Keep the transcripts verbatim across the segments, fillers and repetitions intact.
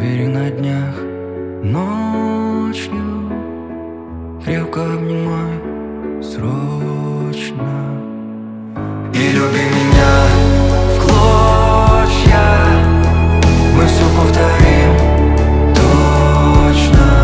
Уверен, на днях ночью крепко обнимай срочно. И люби меня в клочья, мы все повторим точно.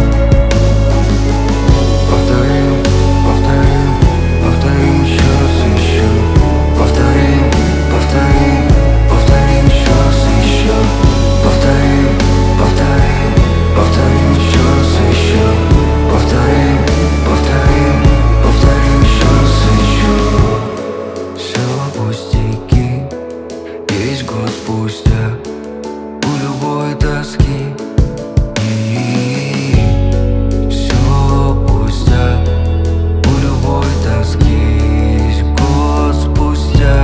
Повторим, повторим, повторим еще раз и еще. Повторим, повторим, повторим еще раз и еще. Повторим, повторим, повторим еще раз и еще. Повторим, повторим, повторим еще раз и еще. Все пустяки, есть год спустя, у любой тоски. И все пустяк, у любой тоски есть год спустя.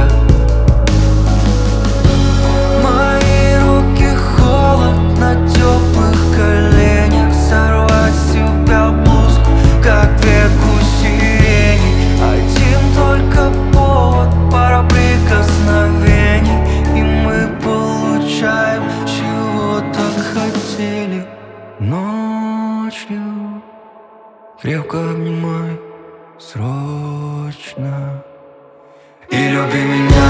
Мои руки холод на теплых коленях, сорвать с себя блузку, как ветку сирени. Один только повод, пара прикосновений, и мы получаем, чего так хотели. Ночью крепко обнимай срочно. И люби меня